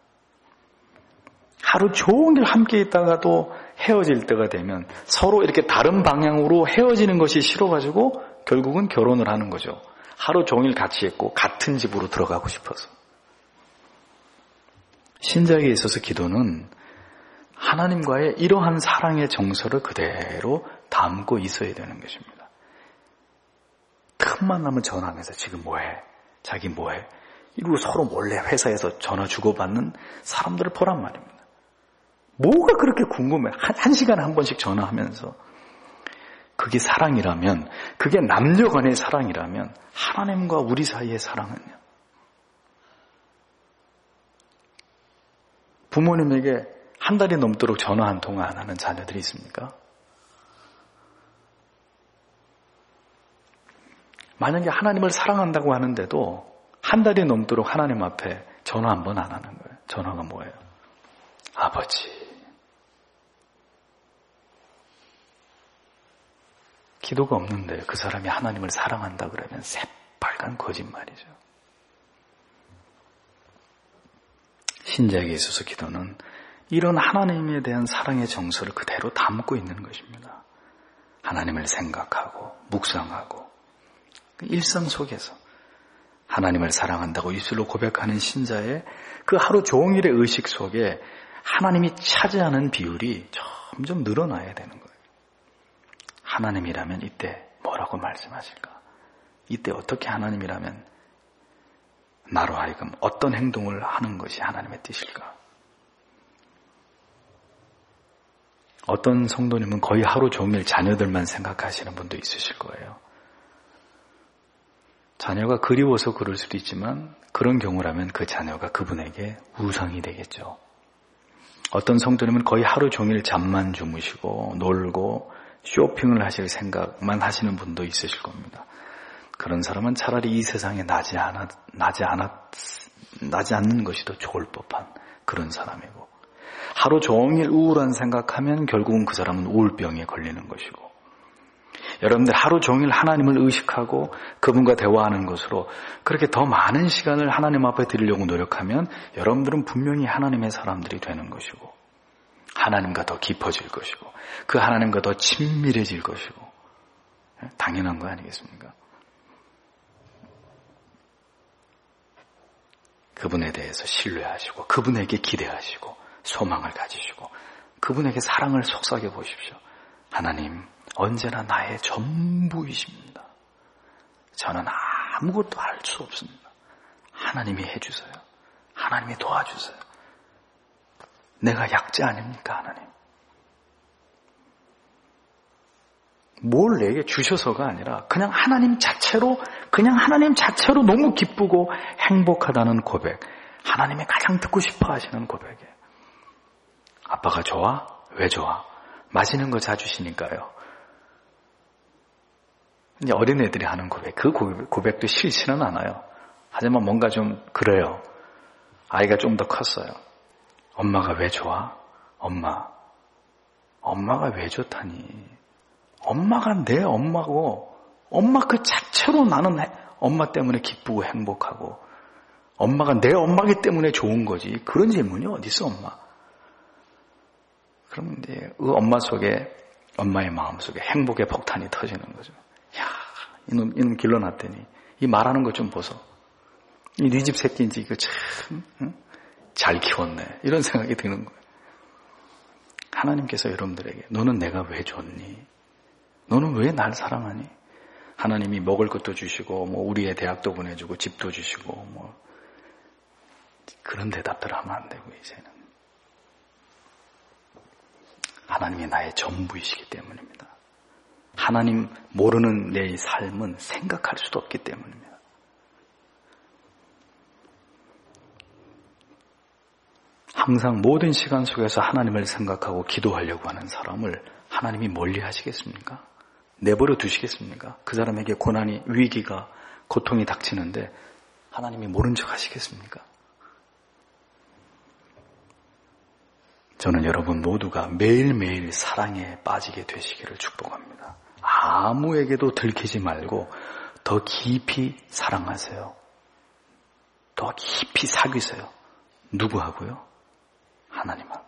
하루 종일 함께 있다가도 헤어질 때가 되면 서로 이렇게 다른 방향으로 헤어지는 것이 싫어가지고 결국은 결혼을 하는 거죠. 하루 종일 같이 있고 같은 집으로 들어가고 싶어서. 신자에게 있어서 기도는 하나님과의 이러한 사랑의 정서를 그대로 담고 있어야 되는 것입니다. 틈만 나면 전화하면서 지금 뭐해? 자기 뭐해? 이러고 서로 몰래 회사에서 전화 주고받는 사람들을 보란 말입니다. 뭐가 그렇게 궁금해? 한 시간에 한 번씩 전화하면서. 그게 사랑이라면, 그게 남녀 간의 사랑이라면 하나님과 우리 사이의 사랑은요. 부모님에게 한 달이 넘도록 전화 한 통화 안 하는 자녀들이 있습니까? 만약에 하나님을 사랑한다고 하는데도 한 달이 넘도록 하나님 앞에 전화 한 번 안 하는 거예요. 전화가 뭐예요? 아버지. 기도가 없는데 그 사람이 하나님을 사랑한다 그러면 새빨간 거짓말이죠. 신자에게 있어서 기도는 이런 하나님에 대한 사랑의 정서를 그대로 담고 있는 것입니다. 하나님을 생각하고 묵상하고 일상 속에서 하나님을 사랑한다고 입술로 고백하는 신자의 그 하루 종일의 의식 속에 하나님이 차지하는 비율이 점점 늘어나야 되는 거예요. 하나님이라면 이때 뭐라고 말씀하실까? 이때 어떻게 하나님이라면 나로 하여금 어떤 행동을 하는 것이 하나님의 뜻일까? 어떤 성도님은 거의 하루 종일 자녀들만 생각하시는 분도 있으실 거예요. 자녀가 그리워서 그럴 수도 있지만 그런 경우라면 그 자녀가 그분에게 우상이 되겠죠. 어떤 성도님은 거의 하루 종일 잠만 주무시고 놀고 쇼핑을 하실 생각만 하시는 분도 있으실 겁니다. 그런 사람은 차라리 이 세상에 나지 않는 것이 더 좋을 법한 그런 사람이고, 하루 종일 우울한 생각하면 결국은 그 사람은 우울병에 걸리는 것이고, 여러분들 하루 종일 하나님을 의식하고 그분과 대화하는 것으로 그렇게 더 많은 시간을 하나님 앞에 드리려고 노력하면 여러분들은 분명히 하나님의 사람들이 되는 것이고, 하나님과 더 깊어질 것이고, 그 하나님과 더 친밀해질 것이고, 당연한 거 아니겠습니까? 그분에 대해서 신뢰하시고 그분에게 기대하시고 소망을 가지시고 그분에게 사랑을 속삭여 보십시오. 하나님, 언제나 나의 전부이십니다. 저는 아무것도 할 수 없습니다. 하나님이 해주세요. 하나님이 도와주세요. 내가 약자 아닙니까, 하나님? 뭘 내게 주셔서가 아니라 그냥 하나님 자체로 너무 기쁘고 행복하다는 고백, 하나님이 가장 듣고 싶어 하시는 고백이에요. 아빠가 좋아? 왜 좋아? 맛있는 거 사주시니까요. 이제 어린애들이 하는 고백, 그 고백도 싫지는 않아요. 하지만 뭔가 좀 그래요. 아이가 좀 더 컸어요. 엄마가 왜 좋아? 엄마가 왜 좋다니? 엄마가 내 엄마고, 엄마 그 자체로 나는 엄마 때문에 기쁘고 행복하고, 엄마가 내 엄마기 때문에 좋은 거지. 그런 질문이 어디 있어, 엄마? 그럼 이제 그 엄마 속에, 엄마의 마음 속에 행복의 폭탄이 터지는 거죠. 야, 이놈 길러놨더니 이 말하는 것 좀 보소. 이 네 집 새끼인지 이거 참 잘 키웠네. 이런 생각이 드는 거예요. 하나님께서 여러분들에게 너는 내가 왜 좋니? 너는 왜 날 사랑하니? 하나님이 먹을 것도 주시고 뭐 우리의 대학도 보내주고 집도 주시고 뭐 그런 대답들 하면 안 되고, 이제는 하나님이 나의 전부이시기 때문입니다. 하나님 모르는 내 삶은 생각할 수도 없기 때문입니다. 항상 모든 시간 속에서 하나님을 생각하고 기도하려고 하는 사람을 하나님이 멀리 하시겠습니까? 내버려 두시겠습니까? 그 사람에게 고난이, 위기가, 고통이 닥치는데 하나님이 모른 척 하시겠습니까? 저는 여러분 모두가 매일매일 사랑에 빠지게 되시기를 축복합니다. 아무에게도 들키지 말고 더 깊이 사랑하세요. 더 깊이 사귀세요. 누구하고요? 하나님하고.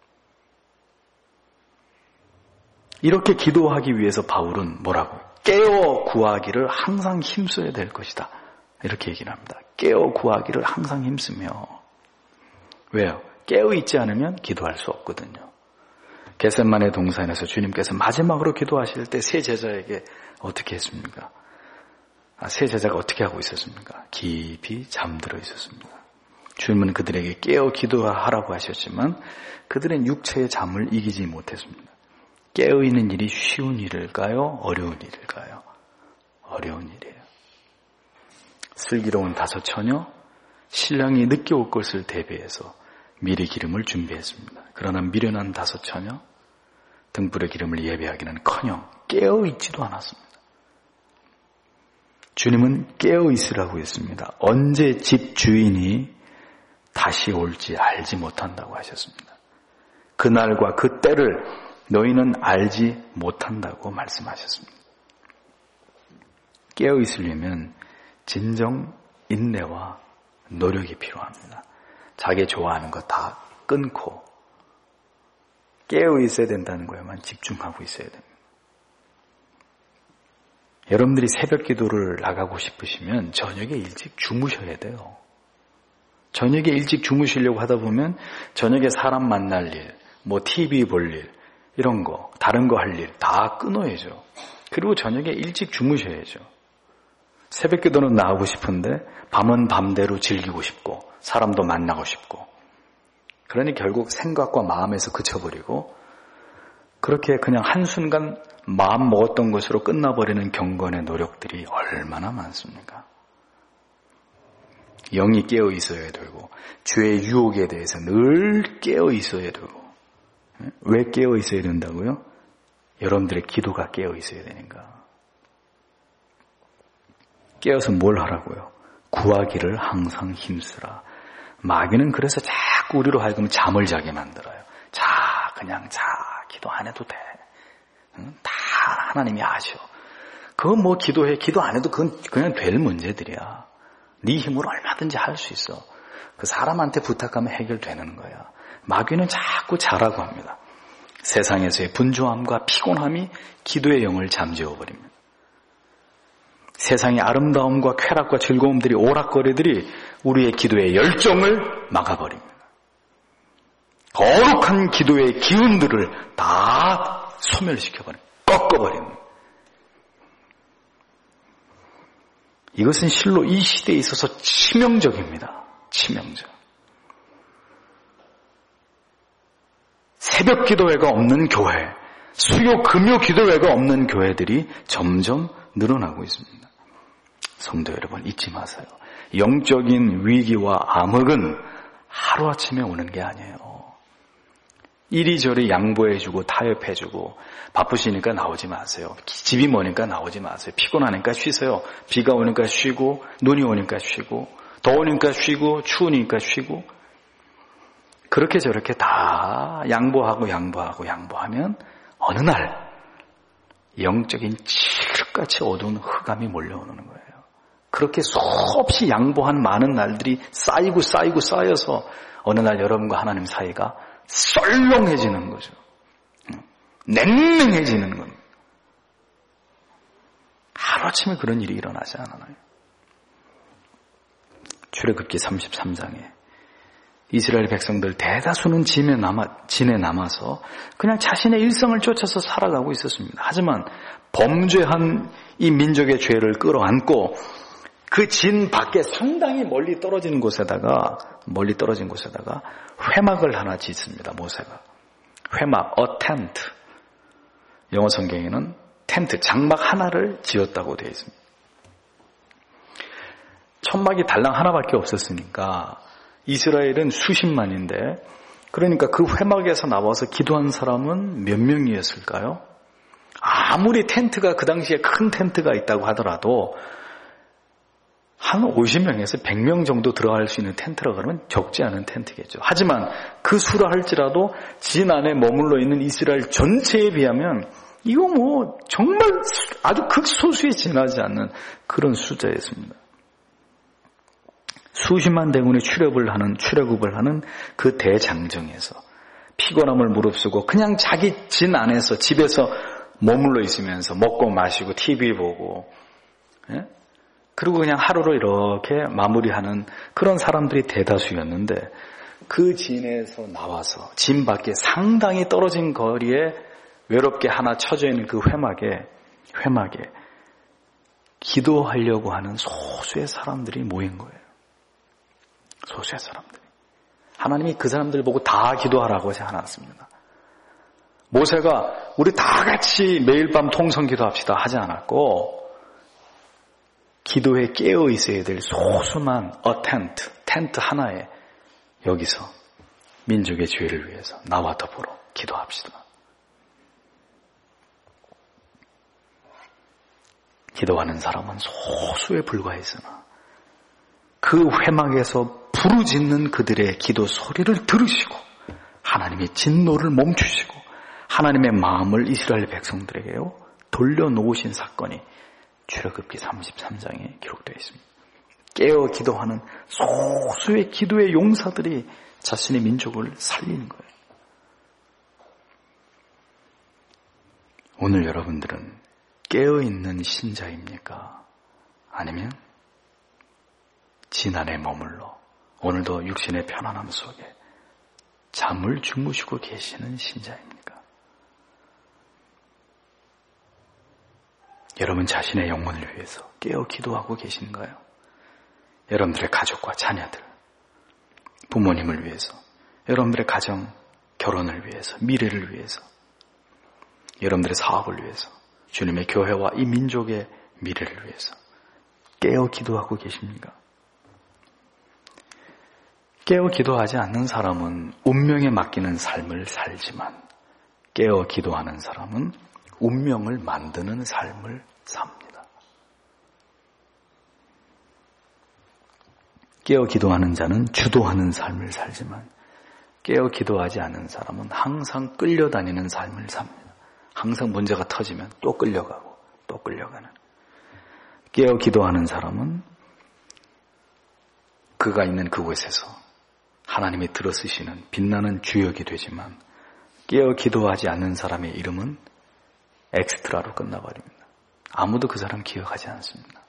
이렇게 기도하기 위해서 바울은 뭐라고요? 깨어 구하기를 항상 힘써야 될 것이다. 이렇게 얘기를 합니다. 깨어 구하기를 항상 힘쓰며. 왜요? 깨어 있지 않으면 기도할 수 없거든요. 겟세마네 동산에서 주님께서 마지막으로 기도하실 때 세 제자에게 어떻게 했습니까? 세 제자가 어떻게 하고 있었습니까? 깊이 잠들어 있었습니다. 주님은 그들에게 깨어 기도하라고 하셨지만 그들은 육체의 잠을 이기지 못했습니다. 깨어 있는 일이 쉬운 일일까요? 어려운 일일까요? 어려운 일이에요. 슬기로운 다섯 처녀, 신랑이 늦게 올 것을 대비해서 미리 기름을 준비했습니다. 그러나 미련한 다섯 처녀, 등불의 기름을 예배하기는커녕 깨어 있지도 않았습니다. 주님은 깨어 있으라고 했습니다. 언제 집 주인이 다시 올지 알지 못한다고 하셨습니다. 그날과 그 때를 너희는 알지 못한다고 말씀하셨습니다. 깨어 있으려면 진정 인내와 노력이 필요합니다. 자기 좋아하는 거 다 끊고 깨어 있어야 된다는 거에만 집중하고 있어야 됩니다. 여러분들이 새벽 기도를 나가고 싶으시면 저녁에 일찍 주무셔야 돼요. 저녁에 일찍 주무시려고 하다 보면 저녁에 사람 만날 일, 뭐 TV 볼 일, 이런 거, 다른 거 할 일 다 끊어야죠. 그리고 저녁에 일찍 주무셔야죠. 새벽 기도는 나가고 싶은데 밤은 밤대로 즐기고 싶고 사람도 만나고 싶고 그러니 결국 생각과 마음에서 그쳐버리고 그렇게 그냥 한순간 마음 먹었던 것으로 끝나버리는 경건의 노력들이 얼마나 많습니까? 영이 깨어 있어야 되고 죄의 유혹에 대해서 늘 깨어 있어야 되고 왜 깨어 있어야 된다고요? 여러분들의 기도가 깨어 있어야 되니까. 깨어서 뭘 하라고요? 구하기를 항상 힘쓰라. 마귀는 그래서 자꾸 우리로 하여금 잠을 자게 만들어요. 그냥 기도 안 해도 돼. 다 하나님이 아셔. 그건 뭐 기도해. 기도 안 해도 그건 그냥 될 문제들이야. 네 힘으로 얼마든지 할 수 있어. 그 사람한테 부탁하면 해결되는 거야. 마귀는 자꾸 자라고 합니다. 세상에서의 분주함과 피곤함이 기도의 영을 잠재워버립니다. 세상의 아름다움과 쾌락과 즐거움들이 오락거리들이 우리의 기도의 열정을 막아버립니다. 거룩한 기도의 기운들을 다 소멸시켜버립니다. 꺾어버립니다. 이것은 실로 이 시대에 있어서 치명적입니다. 치명적. 새벽 기도회가 없는 교회, 수요 금요 기도회가 없는 교회들이 점점 늘어나고 있습니다. 성도 여러분 잊지 마세요. 영적인 위기와 암흑은 하루아침에 오는 게 아니에요. 이리저리 양보해주고 타협해주고 바쁘시니까 나오지 마세요. 집이 머니까 나오지 마세요. 피곤하니까 쉬세요. 비가 오니까 쉬고 눈이 오니까 쉬고 더우니까 쉬고 추우니까 쉬고 그렇게 저렇게 다 양보하면 어느 날 영적인 칠흑같이 어두운 흑암이 몰려오는 거예요. 그렇게 수없이 양보한 많은 날들이 쌓여서 어느 날 여러분과 하나님 사이가 썰렁해지는 거죠. 냉랭해지는 겁니다. 하루아침에 그런 일이 일어나지 않아요. 출애굽기 33장에 이스라엘 백성들 대다수는 진에 남아서 그냥 자신의 일성을 쫓아서 살아가고 있었습니다. 하지만 범죄한 이 민족의 죄를 끌어안고 그 진 밖에 상당히 멀리 떨어진 곳에다가 회막을 하나 짓습니다. 모세가. 회막, a tent. 영어 성경에는 텐트, 장막 하나를 지었다고 되어 있습니다. 천막이 달랑 하나밖에 없었으니까 이스라엘은 수십만인데 그러니까 그 회막에서 나와서 기도한 사람은 몇 명이었을까요? 아무리 텐트가 그 당시에 큰 텐트가 있다고 하더라도 한 50명에서 100명 정도 들어갈 수 있는 텐트라 그러면 적지 않은 텐트겠죠. 하지만 그 수라 할지라도 진 안에 머물러 있는 이스라엘 전체에 비하면 이거 뭐 정말 아주 극소수에 지나지 않는 그런 숫자였습니다. 수십만 대군이 출애굽을 하는 그 대장정에서 피곤함을 무릅쓰고 그냥 자기 진 안에서 집에서 머물러 있으면서 먹고 마시고 TV 보고 그리고 그냥 하루를 이렇게 마무리하는 그런 사람들이 대다수였는데 그 진에서 나와서 진 밖에 상당히 떨어진 거리에 외롭게 하나 쳐져 있는 그 회막에 기도하려고 하는 소수의 사람들이 모인 거예요. 소수의 사람들이. 하나님이 그 사람들 보고 다 기도하라고 하지 않았습니다. 모세가 우리 다 같이 매일 밤 통성 기도합시다 하지 않았고 기도에 깨어 있어야 될 소수만 텐트 하나에 여기서 민족의 죄를 위해서 나와 더불어 기도합시다. 기도하는 사람은 소수에 불과했으나 그 회막에서 부르짖는 그들의 기도 소리를 들으시고 하나님의 진노를 멈추시고 하나님의 마음을 이스라엘 백성들에게요 돌려놓으신 사건이 출애굽기 33장에 기록되어 있습니다. 깨어 기도하는 소수의 기도의 용사들이 자신의 민족을 살리는 거예요. 오늘 여러분들은 깨어있는 신자입니까? 아니면 지난해 머물러 오늘도 육신의 편안함 속에 잠을 주무시고 계시는 신자입니까? 여러분 자신의 영혼을 위해서 깨어 기도하고 계신가요? 여러분들의 가족과 자녀들, 부모님을 위해서, 여러분들의 가정, 결혼을 위해서, 미래를 위해서, 여러분들의 사업을 위해서, 주님의 교회와 이 민족의 미래를 위해서 깨어 기도하고 계십니까? 깨어 기도하지 않는 사람은 운명에 맡기는 삶을 살지만 깨어 기도하는 사람은 운명을 만드는 삶을 삽니다. 깨어 기도하는 자는 주도하는 삶을 살지만 깨어 기도하지 않는 사람은 항상 끌려다니는 삶을 삽니다. 항상 문제가 터지면 또 끌려가고 또 끌려가는. 깨어 기도하는 사람은 그가 있는 그곳에서 하나님이 들어쓰시는 빛나는 주역이 되지만 깨어 기도하지 않는 사람의 이름은 엑스트라로 끝나버립니다. 아무도 그 사람 기억하지 않습니다.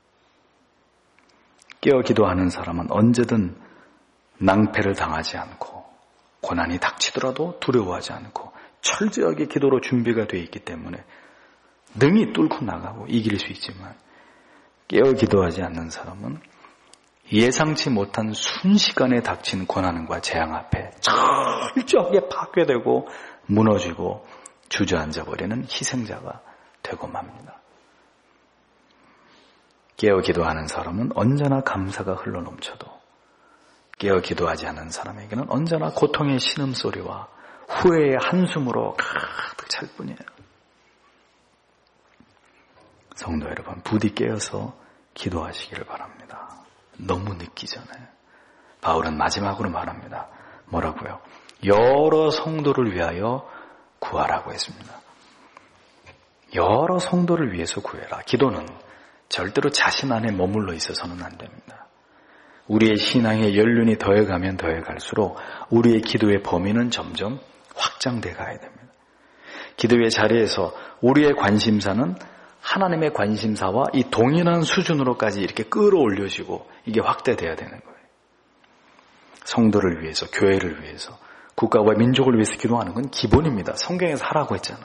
깨어 기도하는 사람은 언제든 낭패를 당하지 않고 고난이 닥치더라도 두려워하지 않고 철저하게 기도로 준비가 되어 있기 때문에 능히 뚫고 나가고 이길 수 있지만 깨어 기도하지 않는 사람은 예상치 못한 순식간에 닥친 고난과 재앙 앞에 철저하게 파괴되고 무너지고 주저앉아 버리는 희생자가 되고 맙니다. 깨어 기도하는 사람은 언제나 감사가 흘러넘쳐도 깨어 기도하지 않는 사람에게는 언제나 고통의 신음소리와 후회의 한숨으로 가득 찰 뿐이에요. 성도 여러분, 부디 깨어서 기도하시기를 바랍니다. 너무 늦기 전에. 바울은 마지막으로 말합니다. 뭐라고요? 여러 성도를 위하여 구하라고 했습니다. 여러 성도를 위해서 구해라. 기도는 절대로 자신 안에 머물러 있어서는 안 됩니다. 우리의 신앙의 연륜이 더해가면 더해갈수록 우리의 기도의 범위는 점점 확장돼 가야 됩니다. 기도의 자리에서 우리의 관심사는 하나님의 관심사와 이 동일한 수준으로까지 이렇게 끌어올려지고 이게 확대돼야 되는 거예요. 성도를 위해서, 교회를 위해서, 국가와 민족을 위해서 기도하는 건 기본입니다. 성경에서 하라고 했잖아.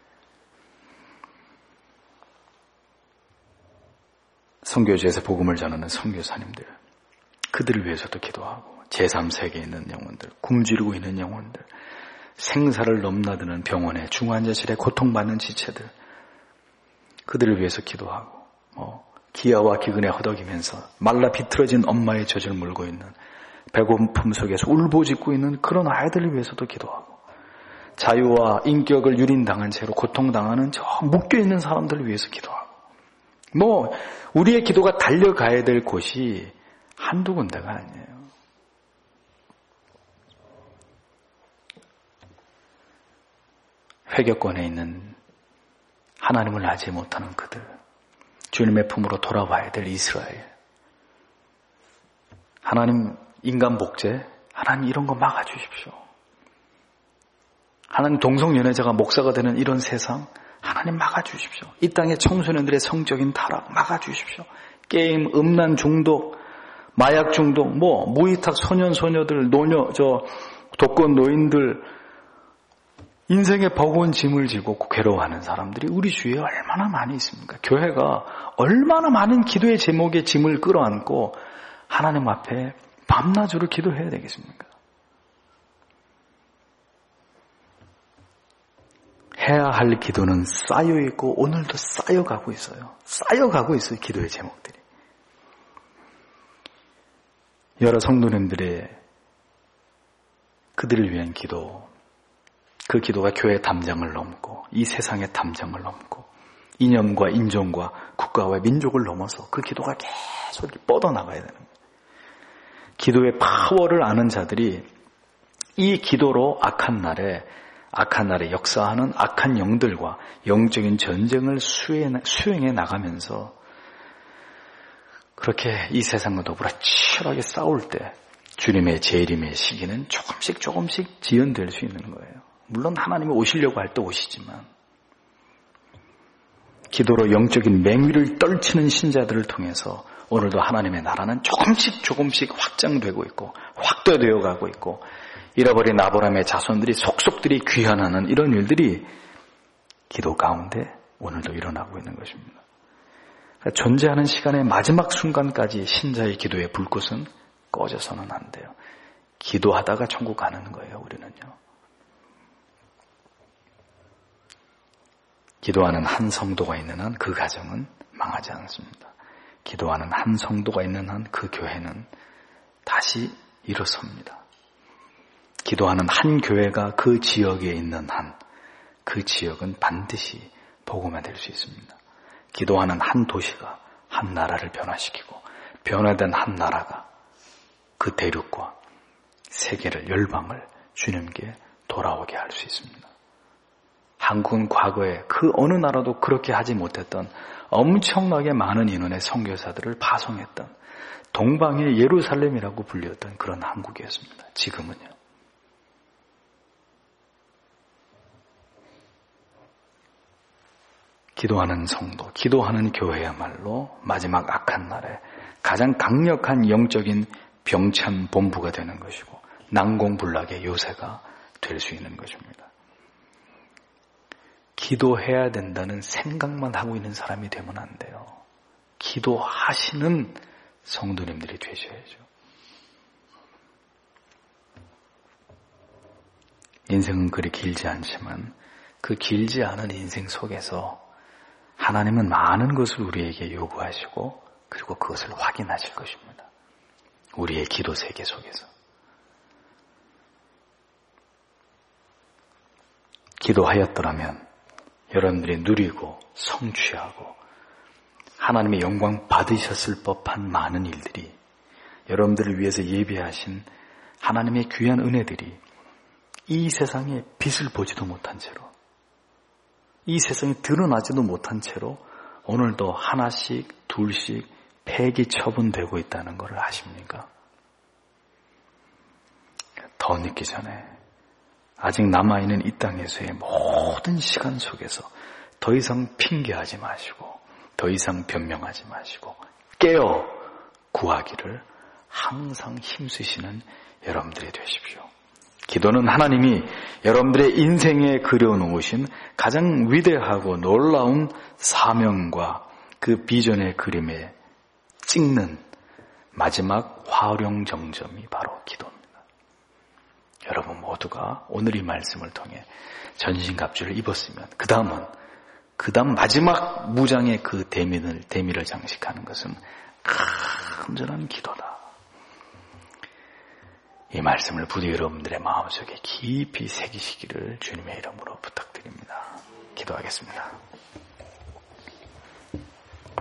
선교지에서 복음을 전하는 선교사님들, 그들을 위해서도 기도하고 제3세계에 있는 영혼들, 굶주리고 있는 영혼들, 생사를 넘나드는 병원에 중환자실에 고통받는 지체들, 그들을 위해서 기도하고 기아와 기근에 허덕이면서 말라 비틀어진 엄마의 젖을 물고 있는 배고픔 속에서 울부짖고 있는 그런 아이들을 위해서도 기도하고, 자유와 인격을 유린당한 채로 고통당하는 저 묶여있는 사람들을 위해서 기도하고, 우리의 기도가 달려가야 될 곳이 한두 군데가 아니에요. 회개권에 있는 하나님을 알지 못하는 그들, 주님의 품으로 돌아와야 될 이스라엘, 하나님 인간 복제, 하나님 이런 거 막아주십시오. 하나님 동성연애자가 목사가 되는 이런 세상 하나님 막아주십시오. 이 땅의 청소년들의 성적인 타락 막아주십시오. 게임, 음란 중독, 마약 중독, 무위탁 소년, 소녀들, 독거 노인들, 인생의 버거운 짐을 지고 괴로워하는 사람들이 우리 주위에 얼마나 많이 있습니까? 교회가 얼마나 많은 기도의 제목의 짐을 끌어안고 하나님 앞에 밤낮으로 기도해야 되겠습니까? 해야 할 기도는 쌓여있고 오늘도 쌓여가고 있어요. 쌓여가고 있어요. 기도의 제목들이. 여러 성도님들의 그들을 위한 기도, 그 기도가 교회의 담장을 넘고 이 세상의 담장을 넘고 이념과 인종과 국가와 민족을 넘어서 그 기도가 계속 뻗어나가야 되는 거예요. 기도의 파워를 아는 자들이 이 기도로 악한 날에 역사하는 악한 영들과 영적인 전쟁을 수행해 나가면서 그렇게 이 세상과 더불어 치열하게 싸울 때 주님의 재림의 시기는 조금씩 지연될 수 있는 거예요. 물론 하나님이 오시려고 할 때 오시지만 기도로 영적인 맹위를 떨치는 신자들을 통해서 오늘도 하나님의 나라는 조금씩 확장되고 있고 확대되어 가고 있고 잃어버린 아브라함의 자손들이 속속들이 귀환하는 이런 일들이 기도 가운데 오늘도 일어나고 있는 것입니다. 그러니까 존재하는 시간의 마지막 순간까지 신자의 기도의 불꽃은 꺼져서는 안 돼요. 기도하다가 천국 가는 거예요, 우리는요. 기도하는 한 성도가 있는 한 그 가정은 망하지 않습니다. 기도하는 한 성도가 있는 한 그 교회는 다시 일어섭니다. 기도하는 한 교회가 그 지역에 있는 한 그 지역은 반드시 복음화될 수 있습니다. 기도하는 한 도시가 한 나라를 변화시키고 변화된 한 나라가 그 대륙과 세계를 열방을 주님께 돌아오게 할 수 있습니다. 한국은 과거에 그 어느 나라도 그렇게 하지 못했던 엄청나게 많은 인원의 선교사들을 파송했던 동방의 예루살렘이라고 불렸던 그런 한국이었습니다. 지금은요. 기도하는 성도, 기도하는 교회야말로 마지막 악한 날에 가장 강력한 영적인 병참 본부가 되는 것이고 난공불락의 요새가 될 수 있는 것입니다. 기도해야 된다는 생각만 하고 있는 사람이 되면 안 돼요. 기도하시는 성도님들이 되셔야죠. 인생은 그리 길지 않지만 그 길지 않은 인생 속에서 하나님은 많은 것을 우리에게 요구하시고 그리고 그것을 확인하실 것입니다. 우리의 기도 세계 속에서. 기도하였더라면 여러분들이 누리고 성취하고 하나님의 영광 받으셨을 법한 많은 일들이 여러분들을 위해서 예비하신 하나님의 귀한 은혜들이 이 세상에 빛을 보지도 못한 채로 이 세상에 드러나지도 못한 채로 오늘도 하나씩 둘씩 폐기 처분되고 있다는 것을 아십니까? 더 늦기 전에 아직 남아있는 이 땅에서의 모든 시간 속에서 더 이상 핑계하지 마시고 더 이상 변명하지 마시고 깨어 구하기를 항상 힘쓰시는 여러분들이 되십시오. 기도는 하나님이 여러분들의 인생에 그려놓으신 가장 위대하고 놀라운 사명과 그 비전의 그림에 찍는 마지막 화룡정점이 바로 기도입니다. 여러분 모두가 오늘 이 말씀을 통해 전신갑주를 입었으면 그 다음 마지막 무장의 그 대미를 장식하는 것은 간절한 기도다. 이 말씀을 부디 여러분들의 마음속에 깊이 새기시기를 주님의 이름으로 부탁드립니다. 기도하겠습니다.